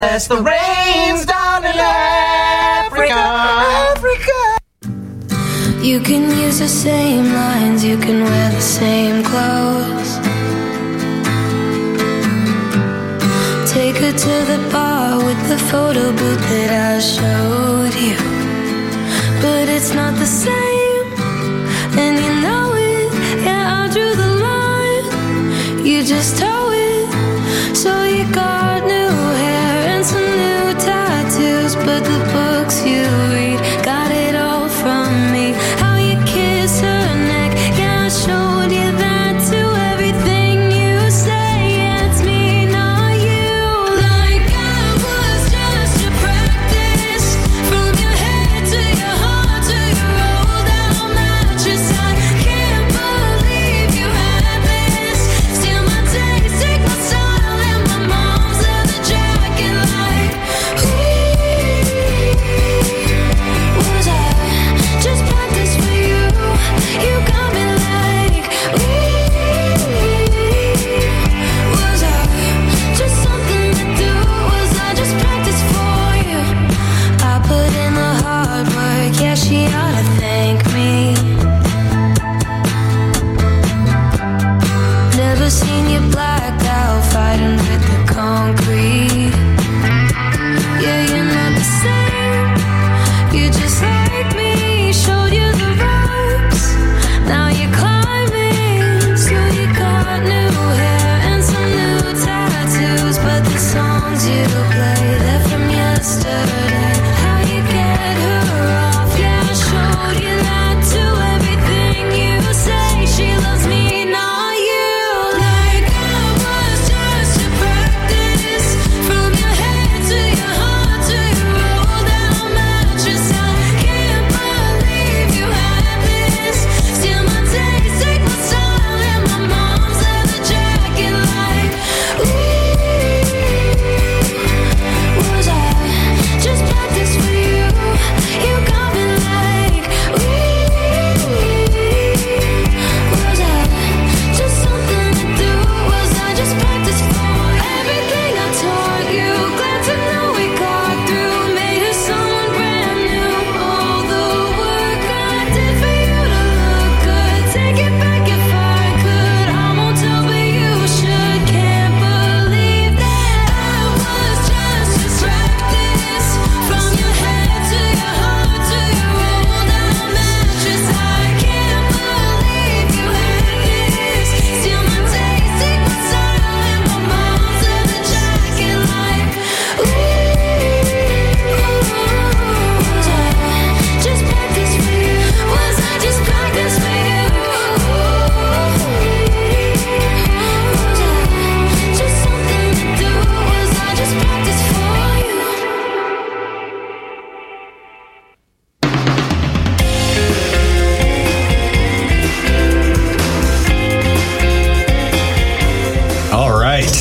As the rains down in Africa. You can use the same lines, you can wear the same clothes. Take her to the bar with the photo booth that I showed you. But it's not the same, and you know it. Yeah, I drew the line, you just toe it. So you got new hair and some new tattoos, but the books you read got it all from me. How you kiss her neck, yeah, I showed you that too. Everything you say, it's me, not you. Like I was just your practice, from your head to your heart to your rolled out mattress. I can't believe you had this. Steal my taste, take my style, and my mom's leather jacket. Like, was I just practice for you? You got me like, was I just something to do? Was I just practice for you? I put in the hard work, yeah, she ought to thank me. Never seen you blacked out, fighting with the concrete. Yeah, you're not the same, you're just like me. Showed you the ropes, now you're climbing. So you got new hair and some new tattoos, but the songs you play, they're from yesterday. How you get her off, yeah, I showed you that too. Everything you say, she loves me, not you. Like I was just your practice, from your head to your heart to your rolled out mattress. I can't believe you had this. Steal my taste, take my style, and my mom's leather jacket. Like, was I just practice for you? You got me like, was I just something to do? Was I just practice for everything I taught you? Glad to know we got through, made her someone brand new. All the work I did for you to look good, take it back if I could. I won't tell, but you should. Can't believe that I was just your practice, from your head to your heart to your rolled out mattress. I can't believe you had this. Steal my taste, take my style, and my mom's leather jacket. Like, was I just practice for you? Was I just practice for you? Was I just something to do? Was I just practice for you? All right.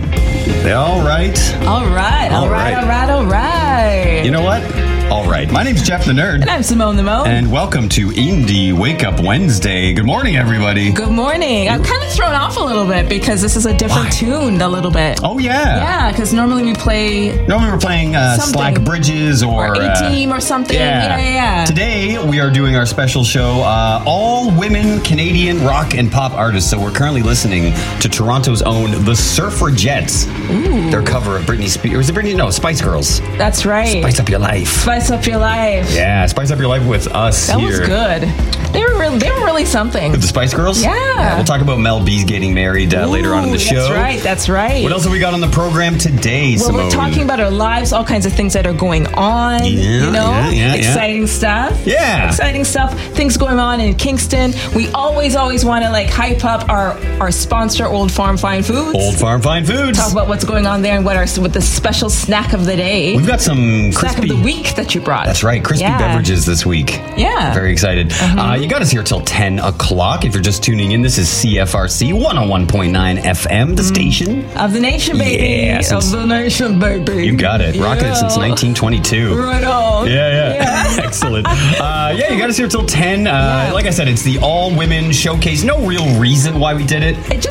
All right. You know what? All right. My name's Jeff the Nerd. And I'm Simone the Mo. And welcome to Indie Wake Up Wednesday. Good morning, everybody. Good morning. I'm kind of thrown off a little bit because this is a different tune a little bit. Oh, yeah. Yeah, because normally we're playing Slack Bridges or A-Team or something. Yeah. Today, we are doing our special show, all women Canadian rock and pop artists. So we're currently listening to Toronto's own The Suffragettes. Ooh. Their cover of Britney Spears. No, Spice Girls. That's right. Spice Up Your Life. Spice Up Your Life. Yeah, Spice Up Your Life with us that here. That was good. They were really something. With the Spice Girls? Yeah. We'll talk about Mel B's getting married later on in the show. That's right. What else have we got on the program today, Well, Simone? we're talking about our lives, all kinds of things that are going on. Exciting stuff. Yeah. Exciting stuff. Things going on in Kingston. We always want to hype up our sponsor, Old Farm Fine Foods. Old Farm Fine Foods. Talk about what's going on there and what the special snack of the day. We've got some snack crispy... of the week that you brought. That's right. Crispy beverages this week. Yeah. Very excited. You got us here till 10 o'clock. If you're just tuning in, this is CFRC 101.9 FM, the station. Of the nation, baby. Yeah, of the nation, baby. You got it. Rocking it since 1922. Right on. Yeah. Excellent. You got us here till 10. Like I said, it's the all-women showcase. No real reason why we did it. It just happened.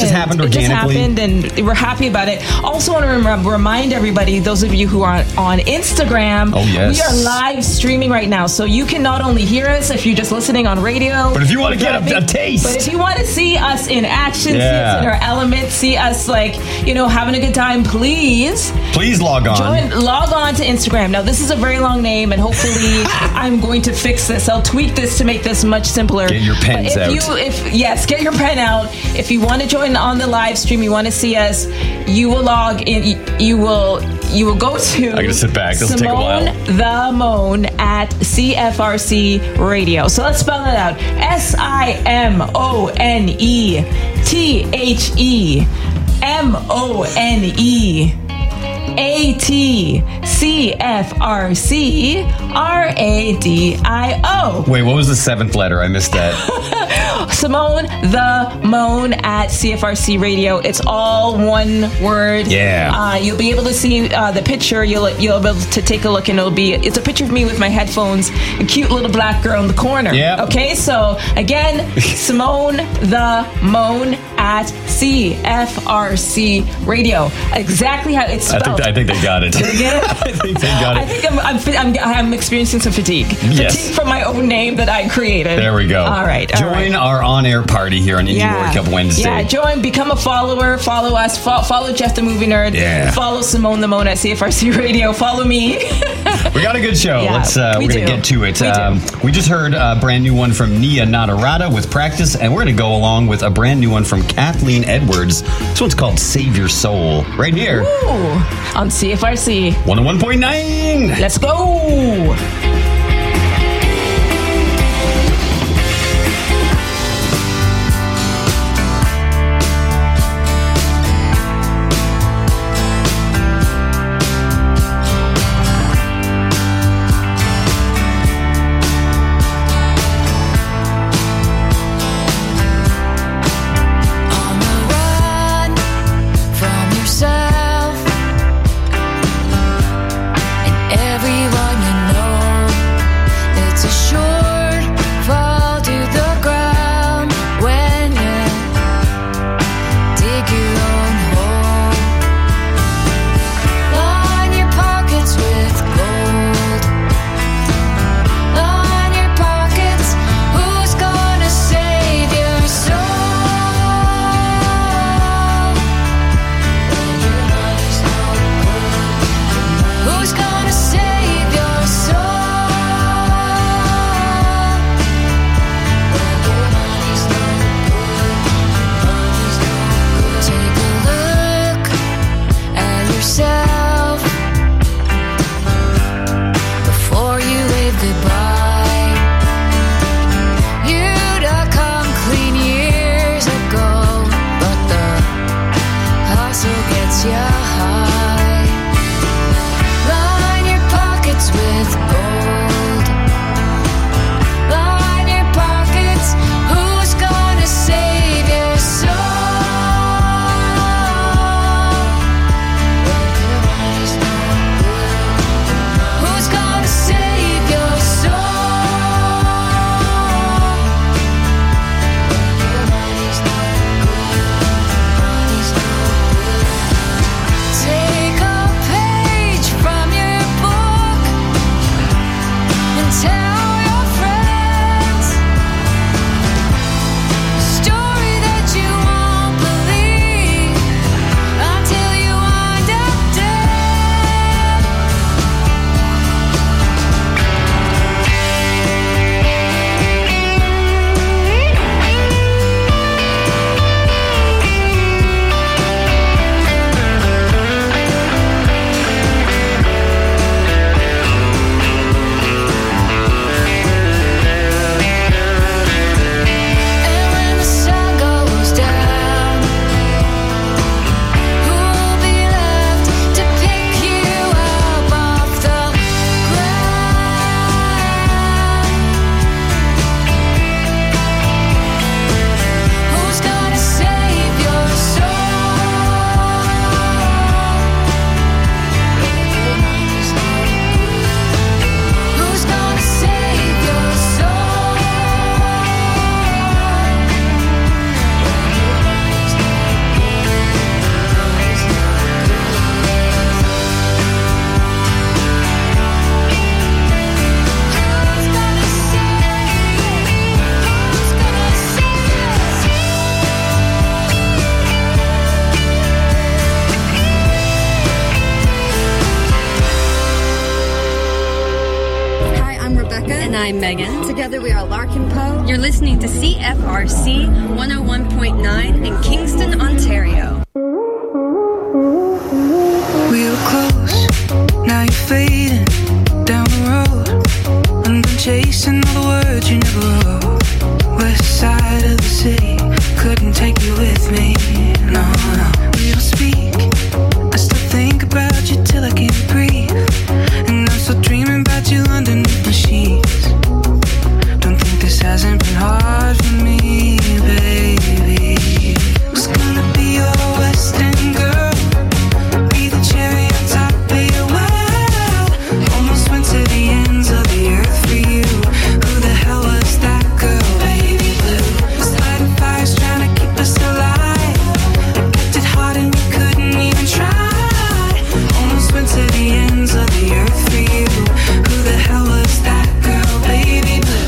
just happened organically. It just happened, and we're happy about it. Also want to remind everybody, those of you who are on Instagram, oh, yes. we are live streaming right now. So you can not only hear us if you're just listening on radio. But if you want to get a taste. But if you want to see us in action, see us in our element, see us having a good time, please log on. Log on to Instagram. Now, this is a very long name, and hopefully I'm going to fix this. I'll tweak this to make this much simpler. Get your pens out. Get your pen out. If you want to join on the live stream, you want to see us, you will log in. You will go to I gotta sit back. This will take a while. The Moan at CFRC Radio. So let's spell it out. SIMONETHEMONECFRCRADIO. Wait, what was the seventh letter? I missed that. Simone the Moan at CFRC Radio. It's all one word. Yeah. You'll be able to see the picture. You'll be able to take a look, and it's a picture of me with my headphones, a cute little black girl in the corner. Yeah. Okay, so again, Simone the Moan at CFRC Radio. Exactly how it's spelled. I think they got it. Did they get it? I think they got it. I think I'm experiencing some fatigue. Yes. Fatigue from my own name that I created. There we go. All right. Join our on-air party here on Indie World Cup Wednesday. Yeah, join, become a follower, follow us, follow Jeff the Movie Nerd, follow Simone the Moan at CFRC Radio, follow me. We got a good show. Yeah, we're going to get to it. We just heard a brand new one from Nia Nadarata with Practice, and we're going to go along with a brand new one from Kathleen Edwards. This one's called Save Your Soul, right here. Ooh, on CFRC 101.9. Let's go. Everyone you know Rebecca. And I'm Megan. Together we are Larkin Poe. You're listening to CFRC 101.9 in Kingston, Ontario. We were close, now you're fading down the road. I'm done chasing all the words you never wrote. West side of the city, couldn't take you with me. No, no, we don't speak. I still think about you till I can't breathe. And I'm still dreaming about you underneath my sheets. Don't think this hasn't been hard for me, baby. Was gonna be your West End girl, be the cherry on top of your world. Almost went to the ends of the earth for you. Who the hell was that girl, baby blue? Starting fires trying to keep us alive. I kept it hard and you couldn't even try. Almost went to the ends of the earth for you. Who the hell was that girl, baby blue?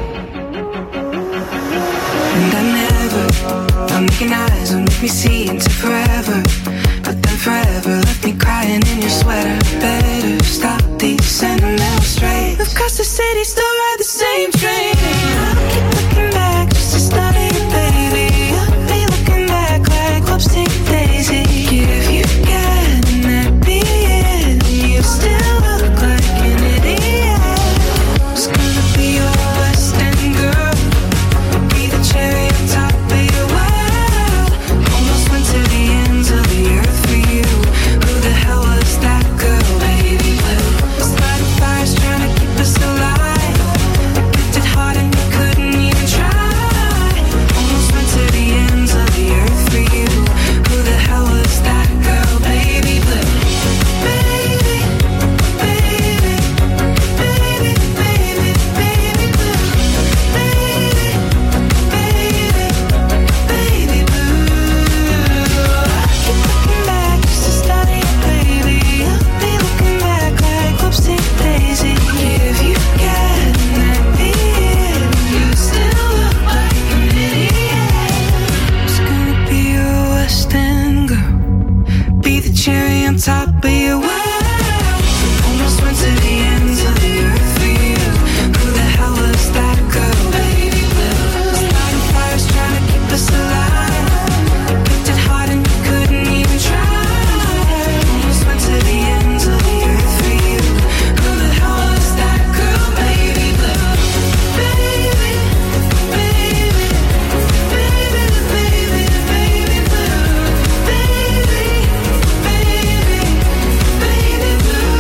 And I never thought making eyes would make me see into forever. But then forever left me crying in your sweater. Better stop these sentimental strays. Across the city, still ride the same train. I'll keep looking back just to study you, baby. I'll be looking back like lipstick daisy. If you get an happy end, you still look like an idiot. Was gonna be your West End girl, be the cherry on top of your world. Almost went to the ends of the earth for you. Who the hell was that girl, baby blue? Starting fires trying to keep us alive. I kept it hard and you couldn't even try. Almost went to the ends of the earth for you. Who the hell was that girl, baby blue? Baby, baby, baby, baby, baby blue. Baby, baby, baby blue. I keep looking back just to study it, baby. I'll be looking back like lipstick daisy. If you get an idea, you still look like an idiot. It's gonna be your West End girl, be the cherry on top of your world. Almost went to the ends of the earth for you. Who the hell was that girl, baby blue? Starting fires trying to keep us alive. Kept it hard and you couldn't even try. Almost went to the ends of the earth for you. Who the hell was that girl, baby blue? Baby, baby, baby, baby, baby blue. Baby, baby, baby blue.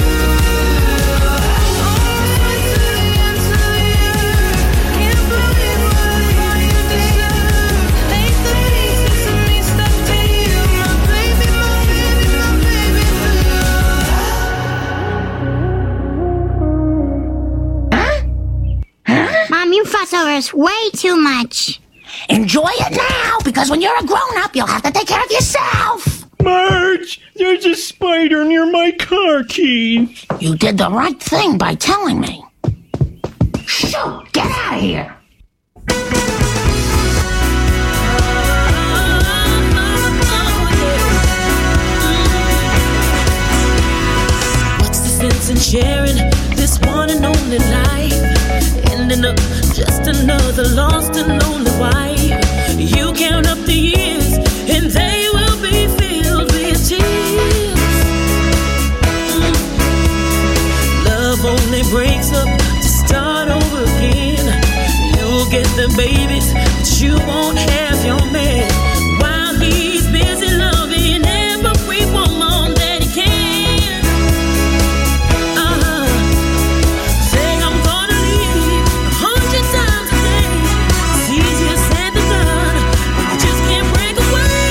Almost went to the ends of the earth. Can't believe what all you deserve. Make the pieces of me stuck to you, my baby, my baby, my baby blue. Mom, you fuss over us way too much. Enjoy it now, because when you're a grown-up, you'll have to take care of yourself. Marge, there's a spider near my car keys. You did the right thing by telling me. Shoot, get out of here. What's the sense in sharing this one and only life? Ending up just another lost and lonely wife. You count up the years and they will be filled with tears. Love only breaks up to start over again. You'll get the babies, but you won't have your man. While he's busy loving every woman that he can. Say I'm gonna leave 100 times a day. It's easier said than done, but you just can't break away.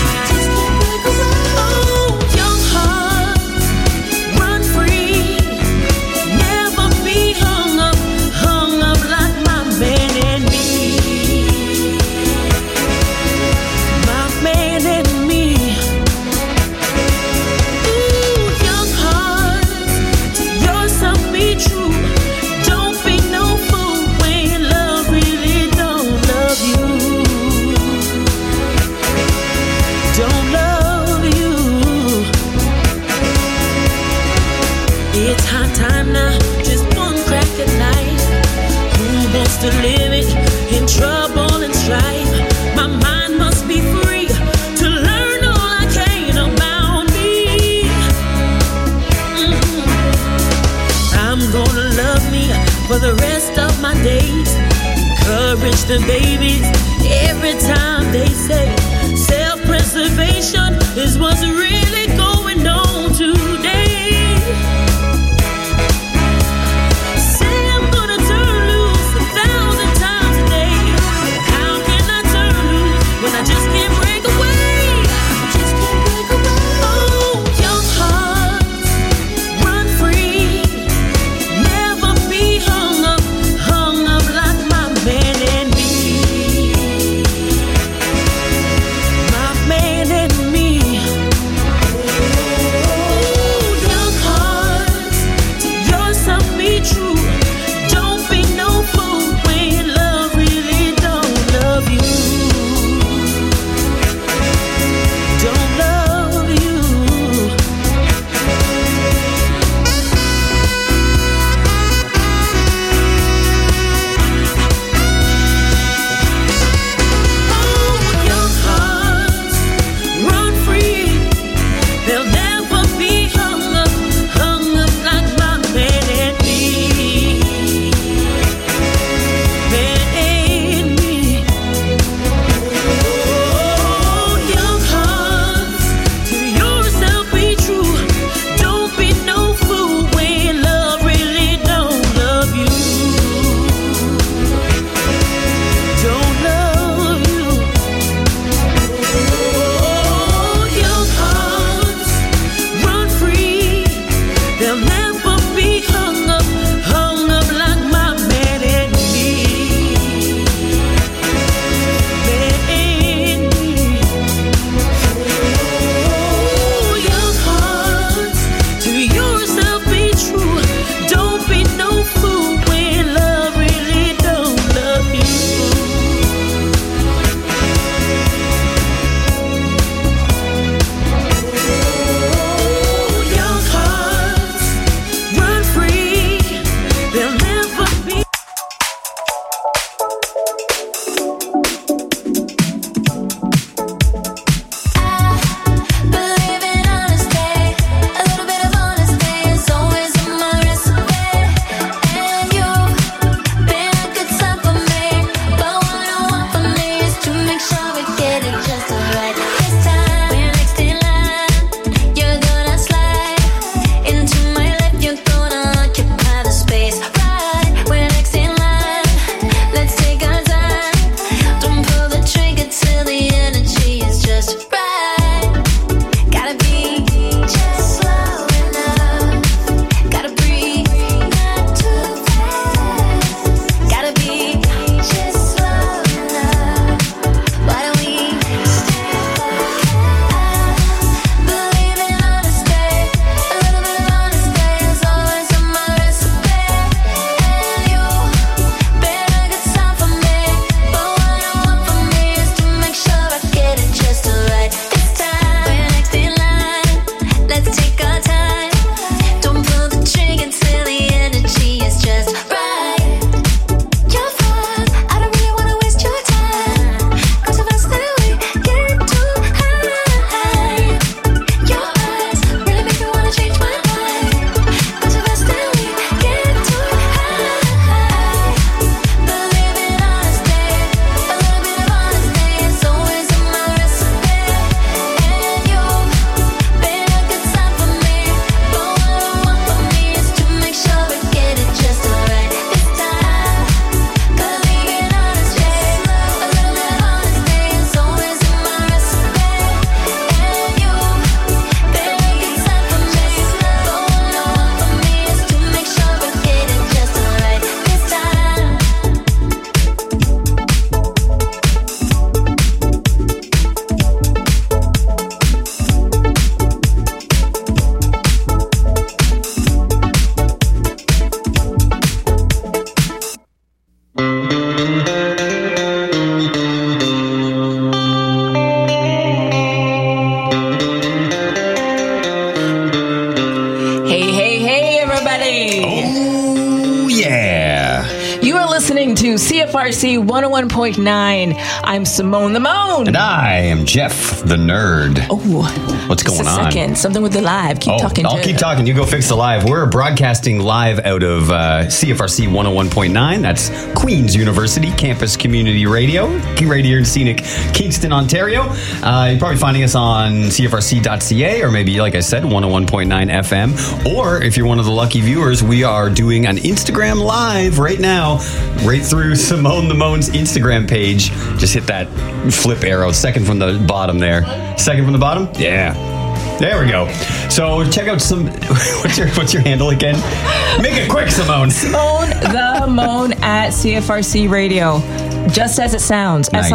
Oh, young hearts, run free. Never be hung up like my man and me. My man and me. Ooh, young hearts, to yourself be true. Don't be no fool when love really don't love you. Don't love you. It's high time now, just one crack at night. used to live it in trouble and strife. My mind must be free to learn all I can about me. I'm gonna love me for the rest of my days. Encourage the babies every time they say self-preservation is what's really going on today. Say I'm gonna turn loose 1,000 times a day. How can I turn loose when I just can't break away? Just can't break away. Oh, young hearts, run free. Never be hung up like my man and me. My man and me. Oh, young hearts, to yourself be true. Don't be no fool when love really don't love you. Don't love you. Oh, young hearts, run free. They'll never be hung up like my man and me. Man and me. Oh, young hearts, to yourself be true. Don't be no fool when love really don't love you. Don't love you. Oh, young hearts, run free. They'll never be hung up like my man and me. Man and me. Oh, young hearts, to yourself be true. Don't be no fool when love really don't love you. Oh, young hearts, run free. They'll never be. Believe in honesty, a little bit of honesty is always in my recipe. And you've been a good son for me, but what I want from me is to make sure we get it just right. This time we're next in line. You're gonna slide into my life. You're gonna occupy the space. Right, we're next in line. Let's take our time. Don't pull the trigger till the energy is just right. Gotta be just slow enough. Gotta breathe, not too fast. Gotta be just slow enough. Why don't we step back? Believe in honesty, a little bit of honesty is always in my recipe. And you've been a good son for me, but what I want from me is to make sure I get it just right. This time we're next in line. Let's take our time. Don't pull the trigger till the energy is just right. You're fine. I don't really wanna waste your time. Go so fast that we get too high. Your eyes really make me wanna change my mind. Go so fast that we get too high. Believe in honesty, a little bit of honesty is always in my recipe. And you've been a good son for me, but what I want from me is to make sure we get it just right. This time, believe in honesty, a little bit of honesty is always in my recipe. And you've been a good son for me, but what I want from me is to make sure we get it just right. This time. Hey, everybody. Oh, yeah. You are listening to CFRC 101.9. I'm Simone the Moan. And I am Jeff the Nerd. Oh, what's going on? Second, something with the live. Keep talking. I'll keep talking. You go fix the live. We're broadcasting live out of CFRC 101.9. That's Queen's University Campus Community Radio, Radio and Scenic, Kingston, Ontario. You're probably finding us on CFRC.ca or maybe, like I said, 101.9 FM. Or if you're one of the lucky viewers, we are doing an Instagram live right now, right through Simone the Moan's Instagram page. Just hit that flip arrow, second from the bottom there. Second from the bottom? Yeah. There we go. So check out some. What's your handle again? Make it quick, Simone. Simone the Moan at CFRC Radio. Just as it sounds. Nice.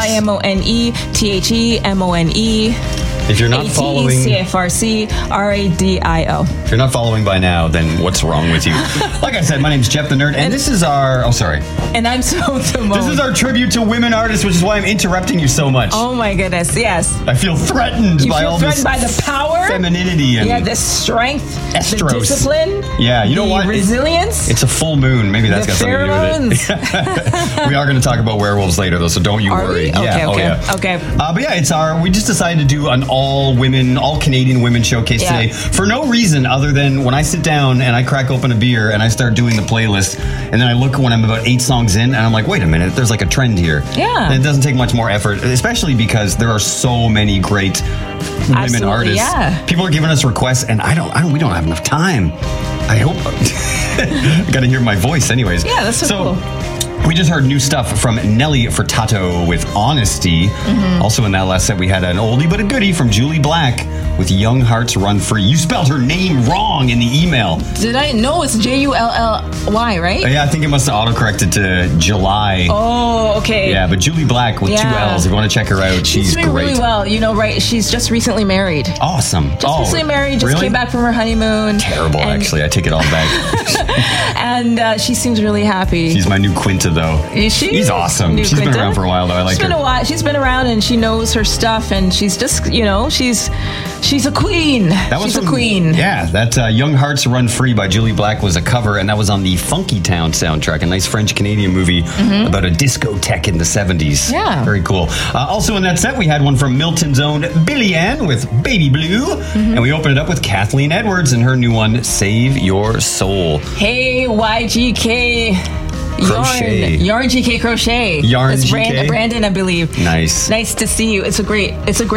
SIMONETHEMONE. If you're not following CFRC RADIO. If you're not following by now, then what's wrong with you? Like I said, my name's Jeff the Nerd, and this is our. Oh, sorry. And I'm Simone the Moan. This is our tribute to women artists, which is why I'm interrupting you so much. Oh my goodness! Yes. I feel threatened by all this. By the power, femininity, and the strength, estros. the discipline. Yeah, you know what? Resilience. It's a full moon. Maybe that's got something to do with it. We are going to talk about werewolves later, though, so don't you worry. Okay, yeah. Okay. But yeah, it's we just decided to do an all Canadian women showcase today for no reason other than when I sit down and I crack open a beer and I start doing the playlist, and then I look when I'm about 8 songs in and I'm like, wait a minute, there's like a trend here. Yeah. And it doesn't take much more effort, especially because there are so many great women artists. Yeah. People are giving us requests, and we don't have enough time. I hope. I got to hear my voice anyways. Yeah, that's so cool. We just heard new stuff from Nelly Furtado with Honesty. Mm-hmm. Also in that last set, we had an oldie but a goodie from Julie Black with Young Hearts Run Free. You spelled her name wrong in the email. Did I? No, it's Jully, right? Yeah, I think it must have autocorrected to July. Oh, okay. Yeah, but Julie Black with 2 L's. If you want to check her out, she's doing great. Really well. You know, right? She's just recently married. Awesome. Recently married. Just really? Came back from her honeymoon. Terrible, actually. I take it all back. And she seems really happy. She's my new Quinta, though. Is she? She's awesome. She's been around for a while, though. I like her. She's been around, and she knows her stuff, and she's just, she's a queen. She's a queen. Yeah, that Young Hearts Run Free by Julie Black was a cover, and that was on the Funky Town soundtrack, a nice French-Canadian movie about a discotheque in the 70s. Yeah. Very cool. Also in that set, we had one from Milton's own Billy Ann with Baby Blue, and we opened it up with Kathleen Edwards and her new one, Save Your Soul. Hey, YGK. Crochet. Yarn GK Crochet. Yarn It's GK? Brandon, I believe. Nice. Nice to see you. It's a great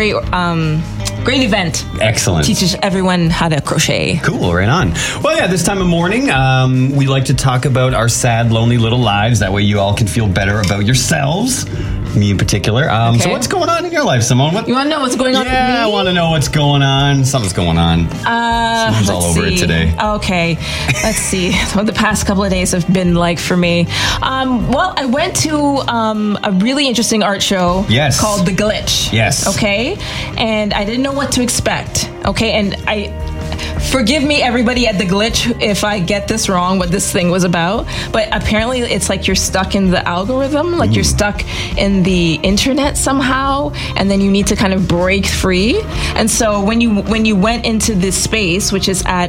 great event. Excellent. Teaches everyone how to crochet. Cool, right on. Well, yeah, this time of morning, we like to talk about our sad, lonely little lives. That way you all can feel better about yourselves. Me in particular. So what's going on in your life, Simone? You want to know what's going on with me? Yeah, I want to know what's going on. Something's going on. Simone's all over it today. Okay. Let's see what the past couple of days have been like for me. Well, I went to a really interesting art show called The Glitch. Yes. Okay. And I didn't know what to expect. Okay. And forgive me, everybody at The Glitch, if I get this wrong, what this thing was about. But apparently it's like you're stuck in the algorithm, like you're stuck in the internet somehow, and then you need to kind of break free. And so when you went into this space, which is at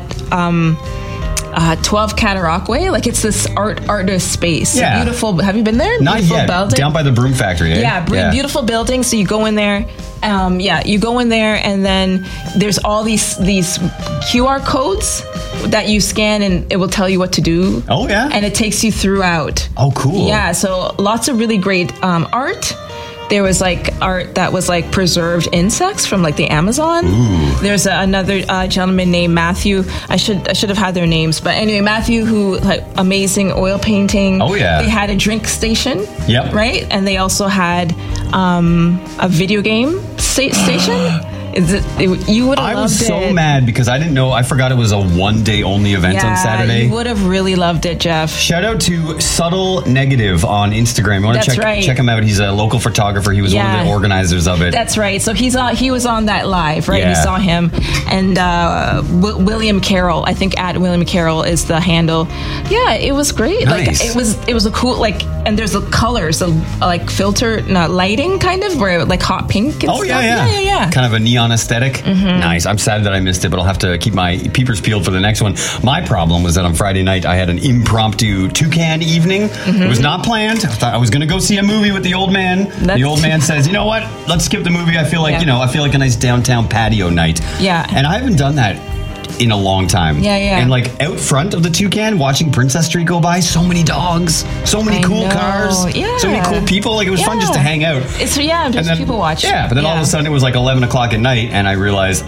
12 Cataraqui, like it's this artist space. Yeah. Beautiful. Have you been there? Not beautiful yet. Building. Down by the Broom Factory. Eh? Yeah, beautiful building. So you go in there. You go in there, and then there's all these QR codes that you scan, and it will tell you what to do. Oh yeah. And it takes you throughout. Oh, cool. Yeah. So lots of really great art. There was like art that was like preserved insects from like the Amazon. Ooh. There's another gentleman named Matthew. I should have had their names, but anyway, Matthew, who like amazing oil painting. Oh yeah. They had a drink station. Yep. Right, and they also had a video game station. You would have loved it. I was so mad because I didn't know. I forgot it was a one-day only event on Saturday. You would have really loved it, Jeff. Shout out to Subtle Negative on Instagram. You want to check him out? He's a local photographer. He was one of the organizers of it. That's right. So he was on that live, right? Yeah. We saw him, and William Carroll. I think at William Carroll is the handle. Yeah, it was great. Nice. Like it was a cool and there's the colors, the like filter, lighting kind of where like hot pink. And oh stuff. yeah. Yeah. Kind of a neon neon aesthetic. Nice. I'm sad that I missed it, but I'll have to keep my peepers peeled for the next one. My problem was that on Friday night I had an impromptu toucan evening. It was not planned. I thought I was going to go see a movie with the old man. The old man says, you know what? Let's skip the movie. I feel like, I feel like a nice downtown patio night. Yeah. And I haven't done that in a long time. Yeah. And like out front of the toucan, watching Princess Street go by, so many dogs, so many cool cars, so many cool people. Like it was fun just to hang out. It's just people watch. Yeah, but then all of a sudden it was like 11 o'clock at night, and I realized,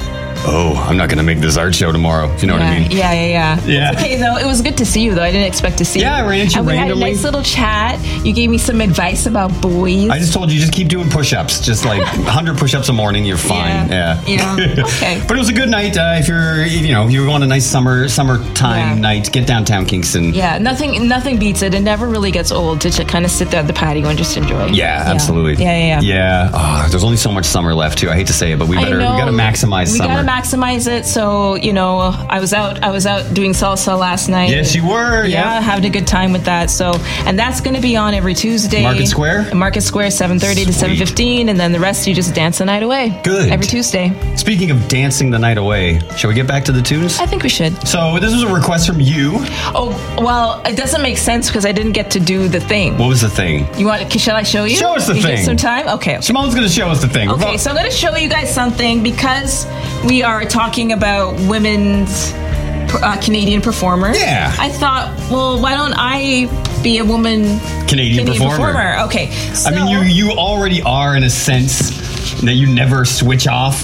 I'm not going to make this art show tomorrow. You know what I mean? Yeah. It's okay, though. It was good to see you, though. I didn't expect to see you. Yeah, I ran into you randomly. We had a nice little chat. You gave me some advice about boys. I just told you, just keep doing push-ups. Just like 100 push-ups a morning, you're fine. Yeah. Okay. But it was a good night. If you want a nice summertime night, get downtown Kingston. Yeah, nothing beats it. It never really gets old to kind of sit there at the patio and just enjoy. Yeah, absolutely. Yeah. Oh, there's only so much summer left, too. I hate to say it, but we got to maximize summer. Maximize it. So I was out doing salsa last night. Yes, you were. Yeah, having a good time with that. So, and that's going to be on every Tuesday. Market Square 7:30 to 7:15, and then the rest you just dance the night away. Good. Every Tuesday. Speaking of dancing the night away, shall we get back to the tunes? I think we should. So this was a request from you. Oh well, it doesn't make sense because I didn't get to do the thing. What was the thing? Shall I show you? Show us the thing. Get some time. Okay. Simone's going to show us the thing. Okay, so I'm going to show you guys something because we are talking about women's Canadian performers. Yeah. I thought, well, why don't I be a woman Canadian performer? Okay. So, I mean, you already are in a sense that you never switch off.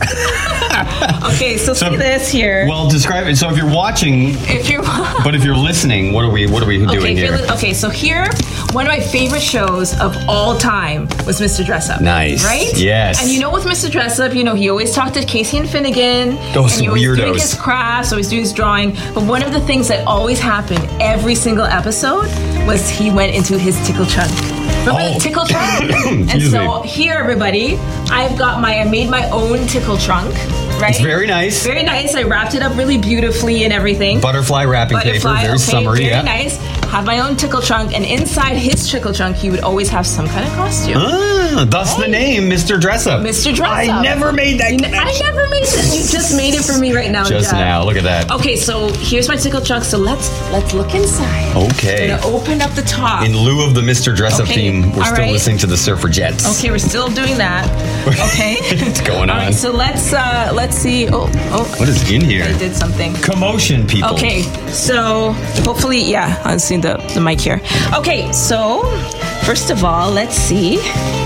Okay, so see this here. Well, describe it. So if you're watching, but if you're listening, what are we doing here? Okay, so here, one of my favorite shows of all time was Mr. Dressup. Nice. Right? Yes. And with Mr. Dressup, he always talked to Casey and Finnegan. Those and he was weirdos. doing his crafts, always doing his drawing. But one of the things that always happened every single episode was he went into his tickle trunk. Remember the tickle trunk? And so here, everybody, I made my own tickle trunk. Right? It's very nice. Very nice. I wrapped it up really beautifully and everything. Butterfly wrapping paper, very summery. Very nice. Had my own tickle trunk, and inside his tickle trunk, he would always have some kind of costume. Thus the name, Mr. Dressup. Mr. Dressup. I never made that connection. I never made that. You just made it for me right now, Just Jeff. now. Look at that. Okay, so here's my tickle trunk. So let's look inside. Okay. I'm gonna open up the top. In lieu of the Mr. Dressup theme, we're still listening to the Surfragettes. Okay, we're still doing that. Okay. It's going on. All right, so let's see. Oh. What is in here? I did something. Commotion, people. Okay, so hopefully, I'll see the mic here. Okay, so first of all, let's see.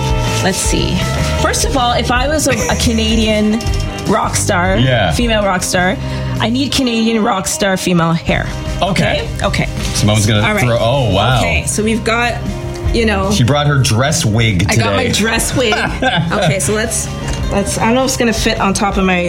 First of all, if I was a Canadian rock star, female rock star, I need Canadian rock star female hair. Okay. Simone's gonna throw. Oh wow. Okay, so we've got. She brought her dress wig today. I got my dress wig. Okay, so let's. I don't know if it's gonna fit on top of my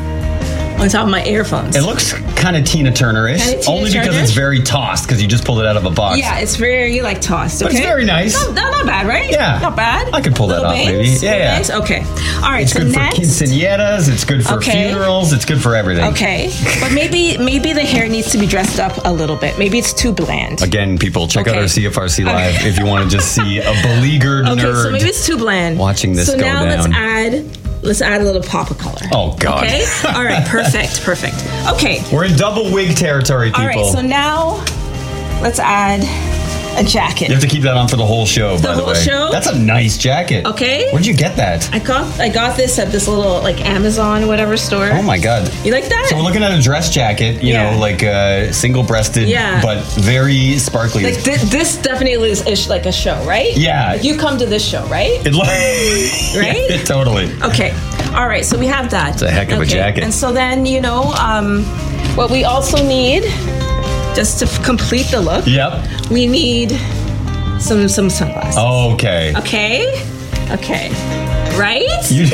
earphones. It looks kind of Tina Turner-ish, only because it's very tossed because you just pulled it out of a box. Yeah, it's very tossed. Okay, but it's very nice. Not bad, right? Yeah, not bad. I could pull that off, maybe. Yeah. Okay, all right. It's good for quinceañeras. It's good for funerals. It's good for everything. Okay, but maybe the hair needs to be dressed up a little bit. Maybe it's too bland. Again, people, check out our CFRC Live if you want to just see a beleaguered nerd. Okay, so maybe it's too bland. Watching this go down. So now let's add a little pop of color. Oh, God. Okay? All right, perfect. Okay. We're in double wig territory, people. All right, so now let's add a jacket. You have to keep that on for the whole show, by the way. The whole show? That's a nice jacket. Okay. Where'd you get that? I got this at this little, Amazon whatever store. Oh, my God. You like that? So we're looking at a dress jacket, you know, single-breasted, but very sparkly. This definitely is like a show, right? Yeah. You come to this show, right? Right? Yeah, totally. Okay. All right, so we have that. It's a heck of a jacket. And so then, what we also need, just to complete the look, we need some sunglasses. Okay. Okay. Right?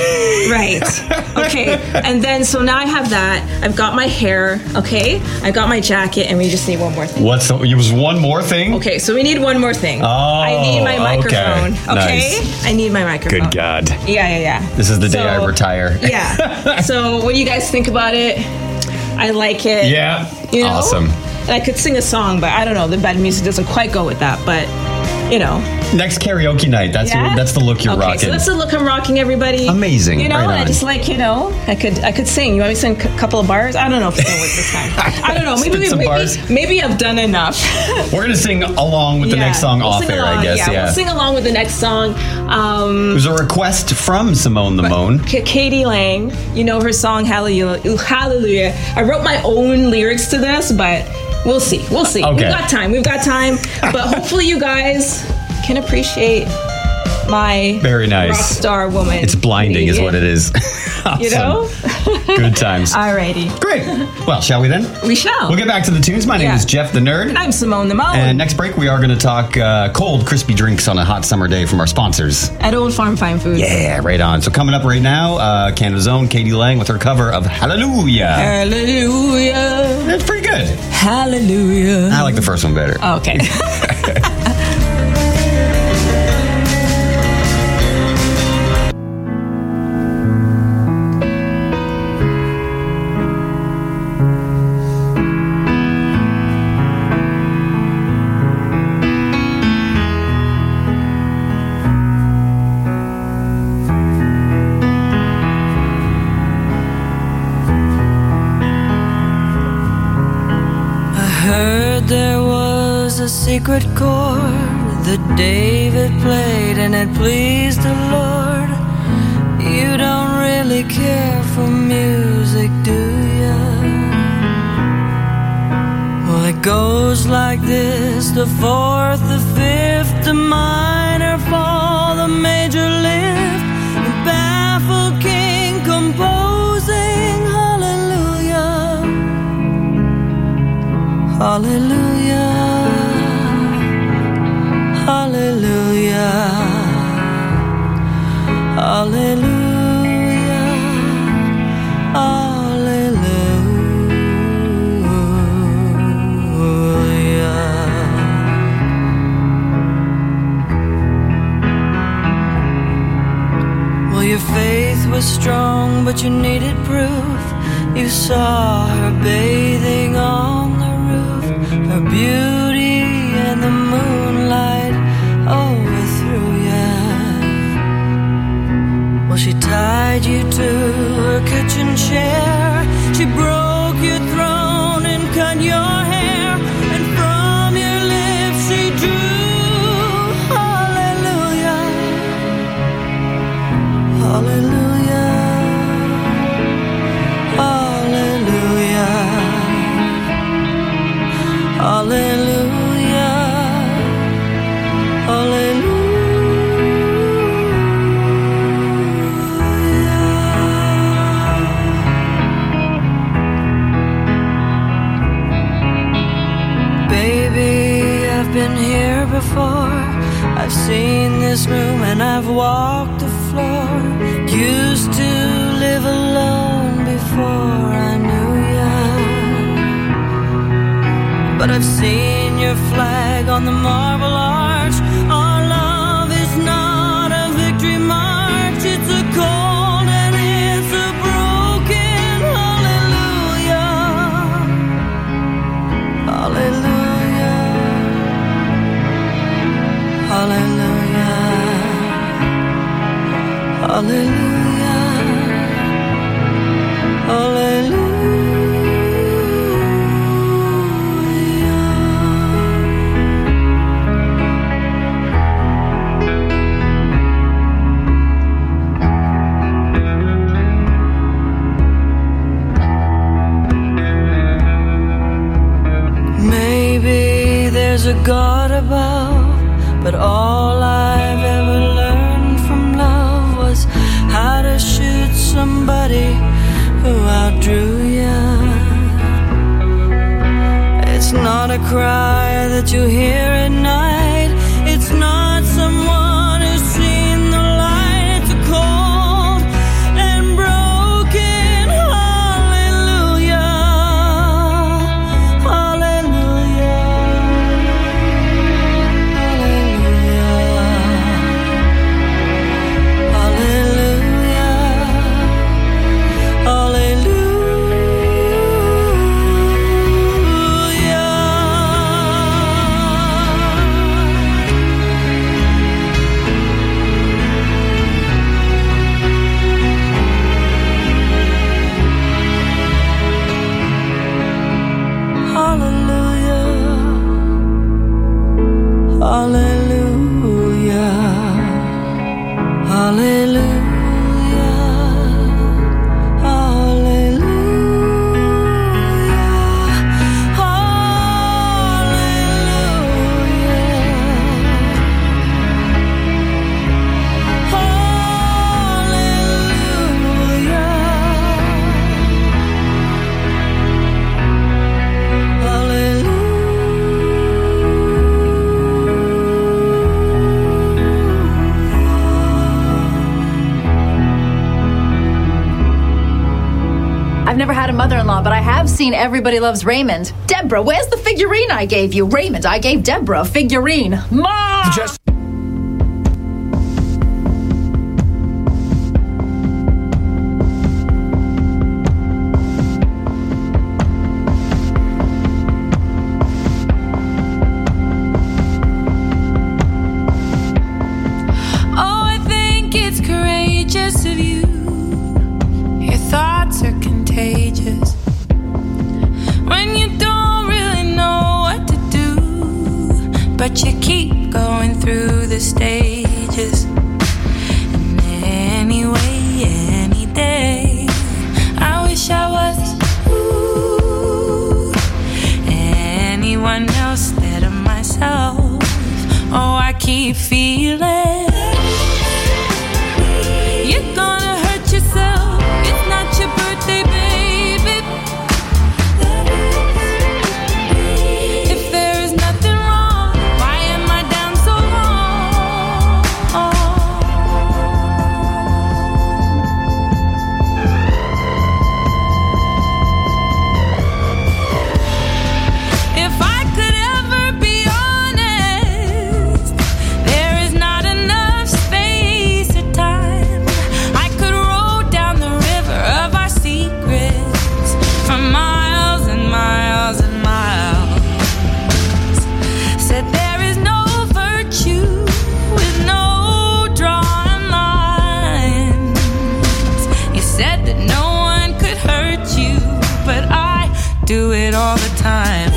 Right. Okay. And then, so now I have that. I've got my hair. Okay. I've got my jacket, and we just need one more thing. It was one more thing? Okay. So we need one more thing. Oh. I need my microphone. Okay. Nice. I need my microphone. Good God. Yeah. This is the day I retire. Yeah. So what do you guys think about it? I like it. Yeah. You know? Awesome. And I could sing a song, but I don't know. The bad music doesn't quite go with that, but Next karaoke night. That's the look you're rocking. So that's the look I'm rocking, everybody. Amazing. Right on. I just I could sing. You want me to sing a couple of bars? I don't know if it's gonna work this time. I don't know. Maybe I've done enough. We're gonna sing along with the next song off air, I guess. Yeah, we'll sing along with the next song. There's a request from Simone the Moan. Katie Lang. You know her song Hallelujah. I wrote my own lyrics to this, but we'll see. Okay. We've got time. But hopefully you guys can appreciate my very nice rock star woman. It's blinding is what it is. Awesome. Good times. Alrighty. Great. Well, shall we then? We shall. We'll get back to the tunes. My name is Jeff the Nerd. I'm Simone the Moan. And next break, we are going to talk cold, crispy drinks on a hot summer day from our sponsors. At Old Farm Fine Foods. Yeah, right on. So coming up right now, Canada's own Katie Lang with her cover of Hallelujah. Hallelujah. That's pretty good. Hallelujah. I like the first one better. Okay. Secret chord that David played and it pleased the Lord. You don't really care for music, do ya? Well, it goes like this: the fourth, the fifth, the minor fall, the major lift, the baffled king composing hallelujah, hallelujah. Hallelujah, hallelujah, hallelujah. Well, your faith was strong, but you needed proof. You saw her bathing on the roof, her beauty and the moonlight overthrew ya. Well, she tied you to her kitchen chair. She broke your throne and cut your hair, and from your lips she drew hallelujah, hallelujah, hallelujah, hallelujah. I've seen this room and I've walked the floor. Used to live alone before I knew ya. But I've seen your flag on the marble arch. Our love is not a victory march. It's a cold and it's a broken hallelujah, hallelujah. Hallelujah, hallelujah, hallelujah. Maybe there's a God above, but all I've ever learned from love was how to shoot somebody who outdrew ya. It's not a cry that you hear at night. It's not someone who's seen the light. It's a cold and broken hallelujah, hallelujah. Hallelujah, hallelujah. I've never had a mother-in-law, but I have seen Everybody Loves Raymond. Deborah, where's the figurine I gave you? Raymond, I gave Deborah a figurine. Mom! Oh, I think it's courageous of you. Your thoughts are contagious. When you don't really know what to do, but you keep going through the stages. And anyway, any day, I wish I was anyone else instead of myself. Oh, I keep feeling you're gonna hurt yourself. It's not your birthday, baby. If there is nothing wrong, why am I down so If I could ever be honest, there is not enough space or time. I could roll down the river of our secrets for miles and miles and miles. Said there is no virtue with no drawn lines. You said that no one could hurt you, but I do it all the time.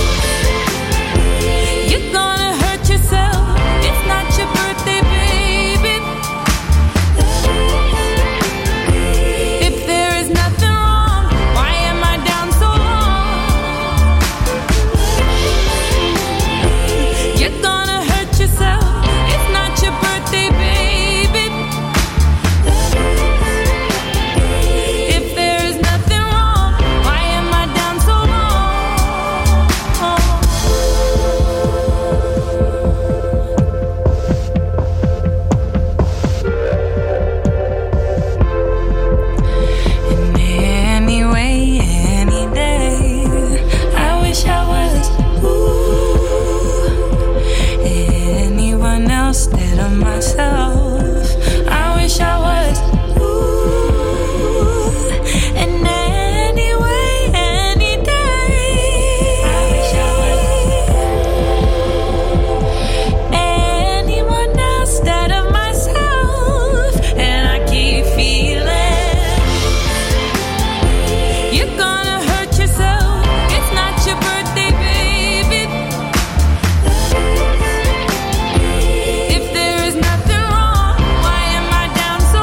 You're gonna hurt yourself. It's not your birthday, baby. If there is nothing wrong, why am I down so long? You're gonna hurt yourself. It's not your birthday, baby. If there is nothing wrong, why am I down so long? And anyway, any day, I wish I was anyone else instead of myself. I wish I was and anyway, any day, I wish I was anyone else instead of myself. And I keep feeling you're gonna hurt yourself. It's not your birthday, baby. If there is nothing wrong, why am I down so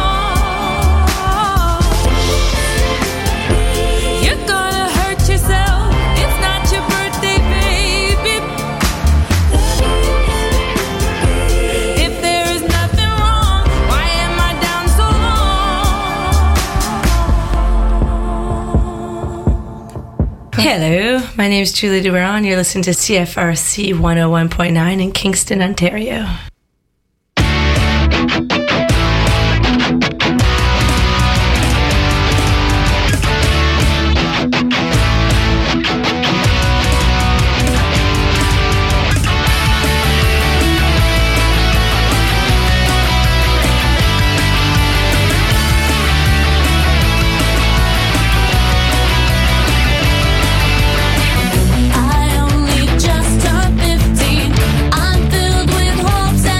long? You're gonna hurt yourself. It's not your birthday, baby. If there is nothing wrong, why am I down so long? Hello, my name is Julie Duran. You're listening to CFRC 101.9 in Kingston, Ontario. I only just turned 15. I'm filled with hopes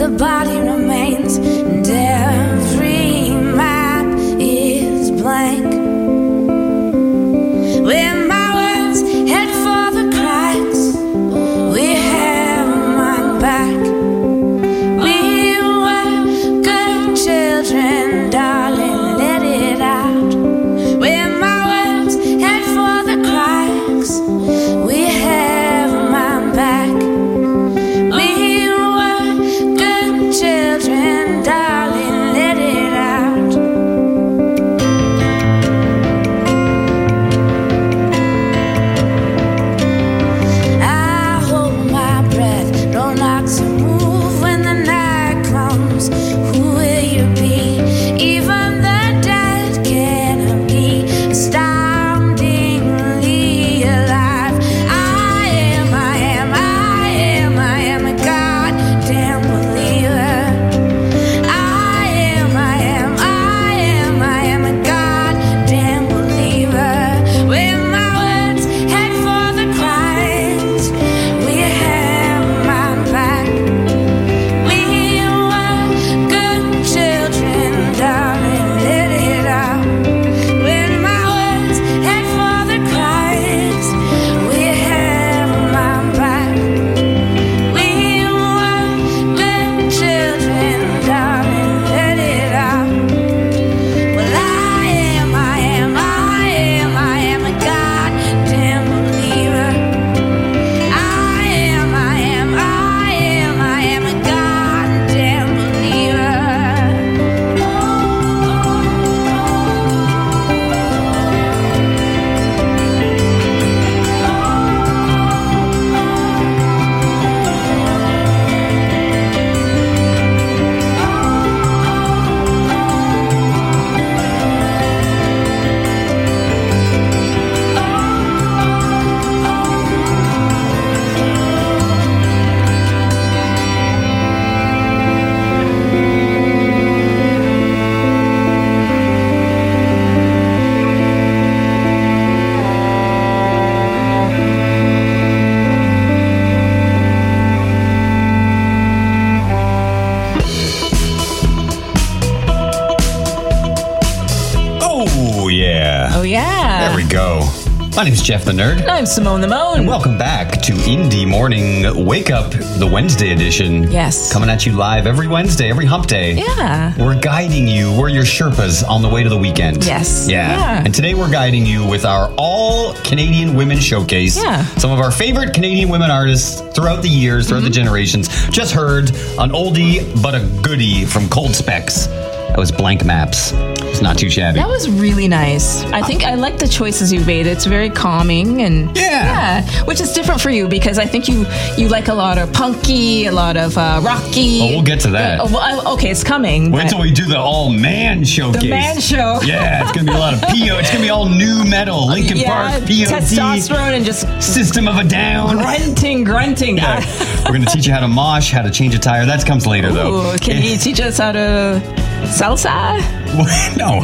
the body remains, and every map is blank. When my words head for the cracks, we have my back. We were good children, darling, let it out. When my words head for the cracks, we have my back. We were good children, darling, let it out. I hold my breath, don't knock to move when the night comes. Who will you be? Even the dead can be astoundingly alive. I am a goddamn believer. I am a goddamn believer. When my words head for the cracks, we have my back. We were good children, darling, let it out. When my words head for the cracks, we have my back. We were good children, darling, let it out. Well, I am a goddamn believer. I am a goddamn believer. Oh, yeah. Oh, yeah. There we go. My name's Jeff the Nerd. I'm Simone the Moan. And welcome back to Indie Morning Wake Up, the Wednesday edition. Yes. Coming at you live every Wednesday, every hump day. Yeah. We're guiding you. We're your Sherpas on the way to the weekend. Yes. Yeah. And today we're guiding you with our All Canadian Women Showcase. Yeah. Some of our favorite Canadian women artists throughout the years, throughout the generations. Just heard an oldie but a goodie from Cold Specs. That was Blank Maps. It's not too shabby. That was really nice. I think I like the choices you made. It's very calming and which is different for you because I think you like a lot of punky, a lot of rocky. Oh, we'll get to that. Okay, it's coming. Wait till we do the all man showcase. The man show. Yeah, it's gonna be a lot of PO. It's gonna be all new metal, Linkin Park, POD, testosterone, and just System of a Down, grunting. Yeah. We're gonna teach you how to mosh, how to change a tire. That comes later, though. Can you teach us how to salsa? No.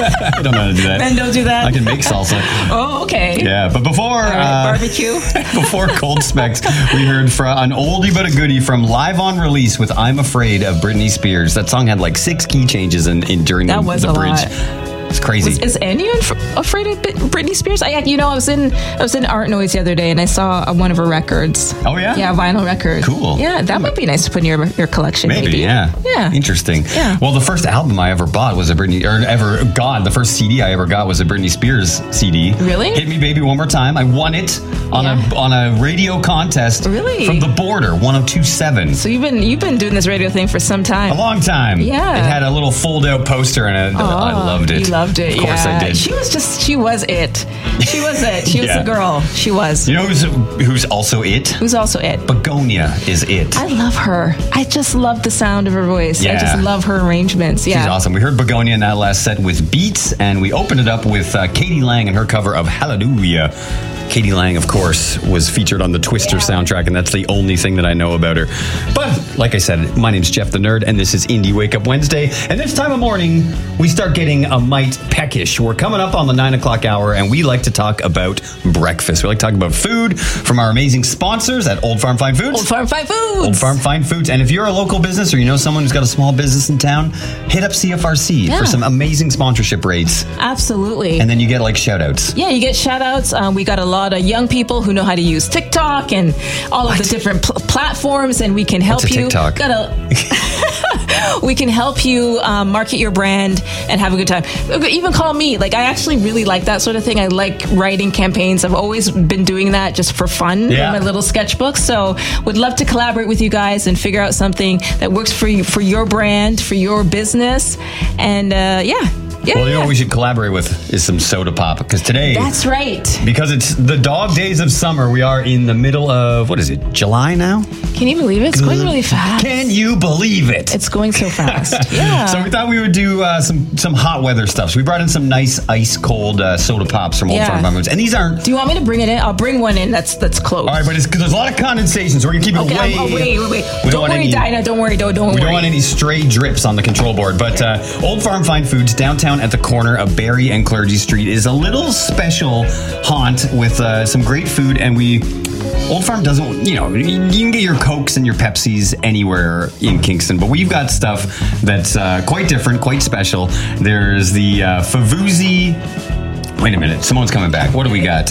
I don't know how to do that. Men don't do that. I can make salsa. Oh, okay. Yeah, but before barbecue. Before Cold Specs, we heard from an oldie but a goodie from Live on Release with "I'm Afraid" of Britney Spears. That song had like 6 key changes in during the bridge. Lot. It's crazy. Is anyone afraid of Britney Spears? I was in Art Noise the other day and I saw one of her records. Oh yeah, yeah, vinyl record. Cool. Yeah, that might be nice to put in your collection. Maybe. Yeah. Interesting. Yeah. Well, the first album I ever bought was the first CD I ever got was a Britney Spears CD. Really? Hit Me Baby One More Time. I won it on a radio contest. Really? From The Border 102.7. So you've been doing this radio thing for some time. A long time. Yeah. It had a little fold out poster in it. I loved it. You loved it. Of course I did. She was it. She was the girl. She was. You know who's also it? Who's also it? Begonia is it. I love her. I just love the sound of her voice. Yeah. I just love her arrangements. Yeah. She's awesome. We heard Begonia in that last set with Beats, and we opened it up with Katie Lang and her cover of Hallelujah. Katie Lang, of course, was featured on the Twister soundtrack, and that's the only thing that I know about her. But, like I said, my name's Jeff the Nerd, and this is Indie Wake Up Wednesday. And this time of morning, we start getting a mighty quite peckish. We're coming up on the 9 o'clock hour, and we like to talk about breakfast. We like to talk about food from our amazing sponsors at Old Farm Fine Foods. Old Farm Fine Foods. Old Farm Fine Foods. And if you're a local business or you know someone who's got a small business in town, hit up CFRC for some amazing sponsorship rates. Absolutely. And then you get like shout outs. Yeah, you get shout outs. We got a lot of young people who know how to use TikTok and all of the different platforms, and we can help What's a you. TikTok? We can help you market your brand and have a good time. Even call me. Like, I actually really like that sort of thing. I like writing campaigns. I've always been doing that just for fun in my little sketchbook. So would love to collaborate with you guys and figure out something that works for you, for your brand, for your business. And you know what we should collaborate with is some soda pop, because today... That's right. Because it's the dog days of summer. We are in the middle of, what is it, July now? Can you believe it? It's going really fast. Can you believe it? It's going so fast. Yeah. So we thought we would do some hot weather stuff. So we brought in some nice ice cold soda pops from Old Farm Fine Foods. And these aren't... Do you want me to bring it in? I'll bring one in that's close. All right, but there's a lot of condensation, so we're going to keep it away. Wait. Don't worry, Dinah. Don't worry. Don't worry. We don't want any stray drips on the control board. But Old Farm Fine Foods, downtown at the corner of Barrie and Clergy Street, is a little special haunt with some great food. And Old Farm doesn't, you can get your Cokes and your Pepsis anywhere in Kingston, but we've got stuff that's quite different, quite special. There's the Favuzzi. Wait a minute, Simone's coming back. What do we got?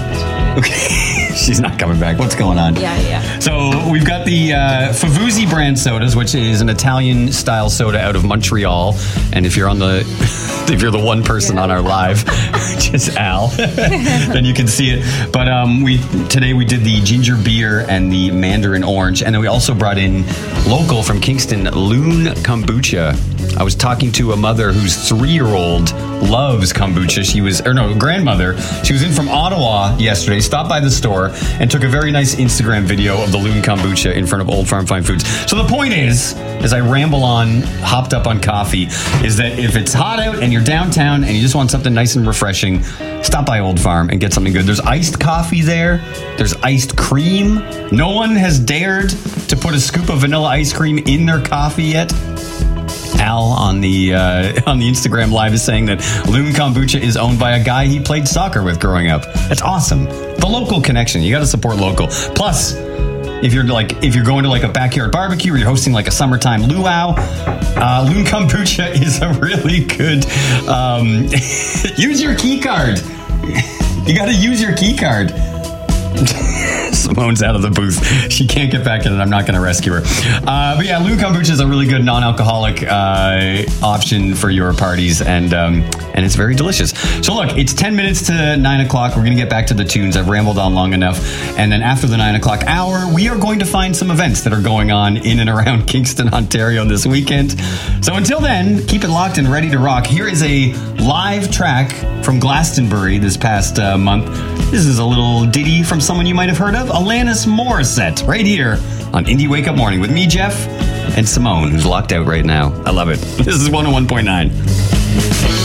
Okay. She's not coming back. What's going on? Yeah. So we've got the Favuzzi brand sodas, which is an Italian style soda out of Montreal. And if you're if you're the one person on our live, just Al, then you can see it. But today we did the ginger beer and the mandarin orange, and then we also brought in local from Kingston, Loon Kombucha. I was talking to a mother whose 3-year-old loves kombucha. Grandmother. She was in from Ottawa yesterday, stopped by the store, and took a very nice Instagram video of the Loon Kombucha in front of Old Farm Fine Foods. So the point is, as I ramble on, hopped up on coffee, is that if it's hot out and you're downtown and you just want something nice and refreshing, stop by Old Farm and get something good. There's iced coffee there. There's iced cream. No one has dared to put a scoop of vanilla ice cream in their coffee yet. Al on the Instagram live is saying that Loon Kombucha is owned by a guy he played soccer with growing up. That's awesome. The local connection. You got to support local. Plus, if you're going to like a backyard barbecue or you're hosting like a summertime luau, Loon Kombucha is a really good. Use your key card. You got to use your key card. Simone's out of the booth. She can't get back in, and I'm not going to rescue her. But yeah, Loon Kombucha is a really good non-alcoholic option for your parties, and it's very delicious. So look, it's 10 minutes to 9 o'clock. We're going to get back to the tunes. I've rambled on long enough. And then after the 9 o'clock hour, we are going to find some events that are going on in and around Kingston, Ontario this weekend. So until then, keep it locked and ready to rock. Here is a live track from Glastonbury this past month. This is a little ditty from someone you might have heard of, Alanis Morissette, right here on Indie Wake Up Morning with me, Jeff, and Simone, who's locked out right now. I love it. This is 101.9.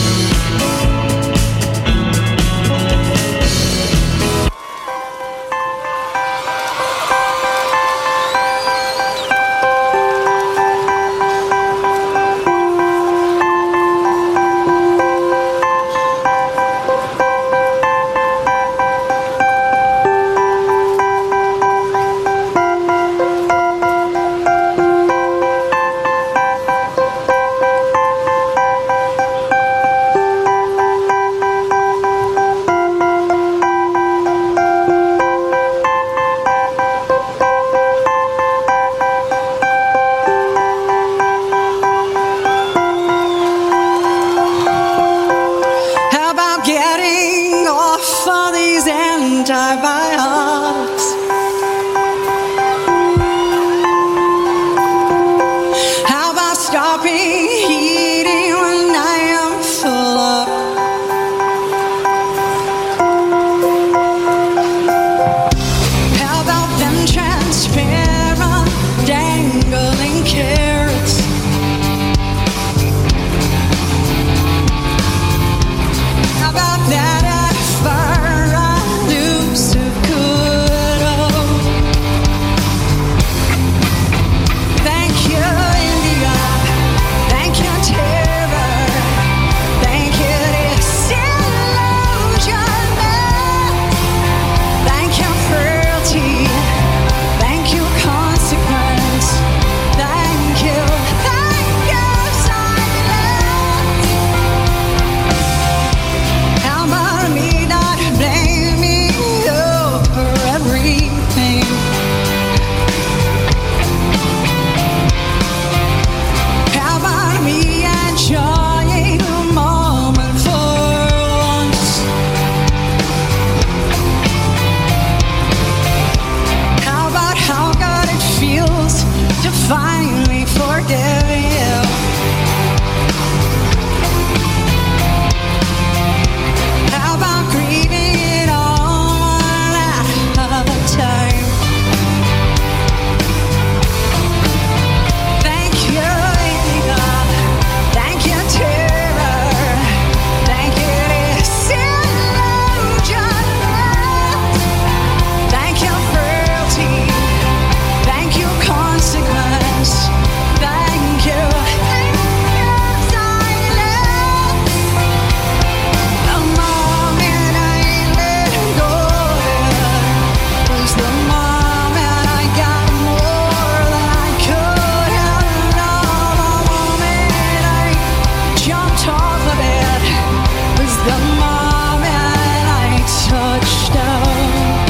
the moment I touched down.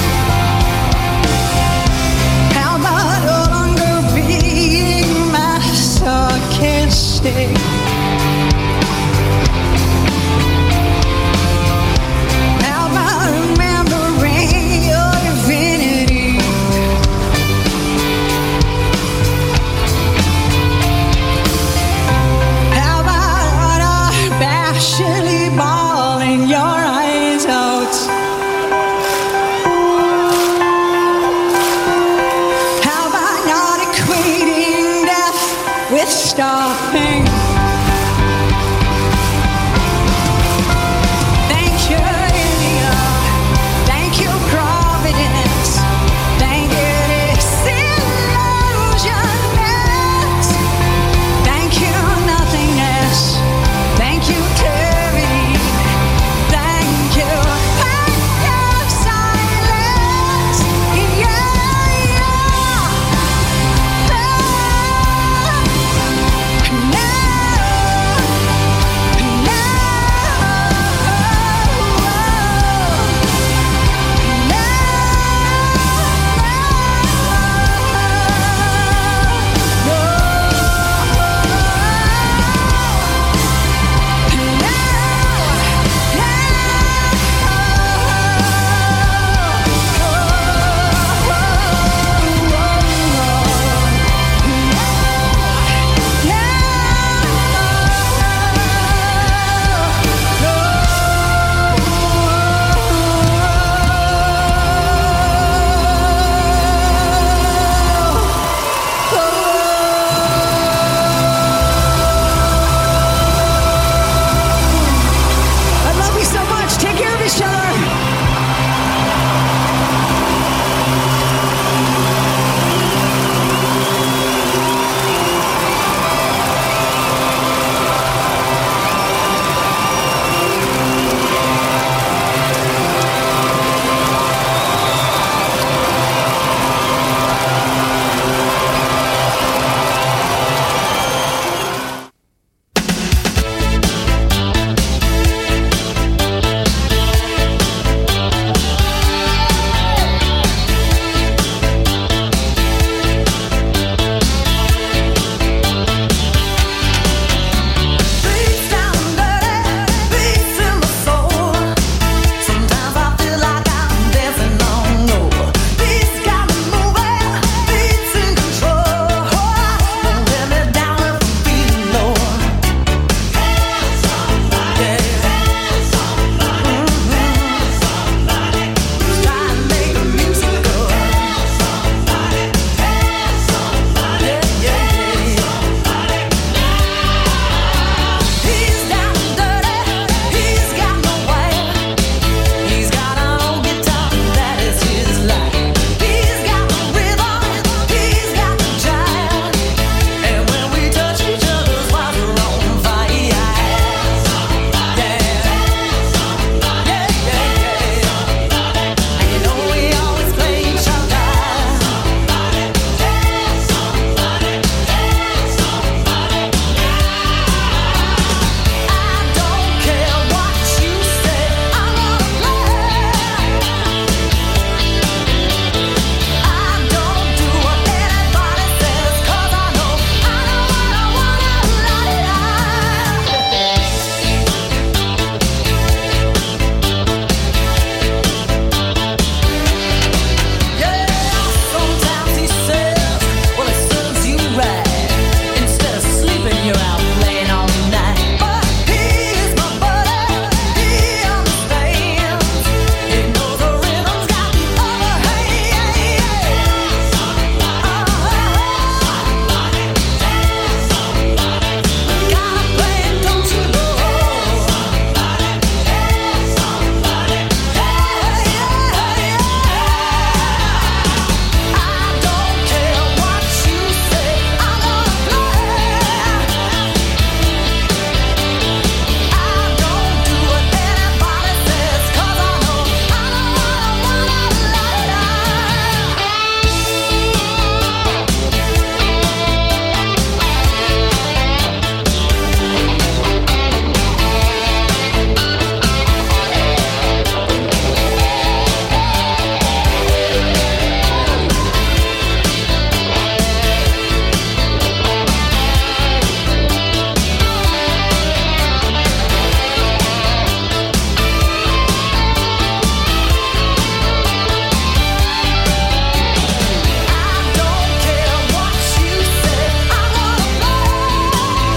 How about no longer being masochistic? How about remembering your divinity? How about unabashedly bawling your eyes out? How about not equating death with stopping?